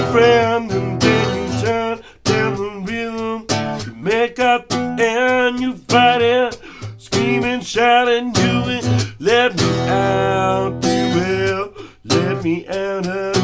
friend, and then you turn down the rhythm. You make up and you fight it, screaming, shouting, you will let me out, you will let me out of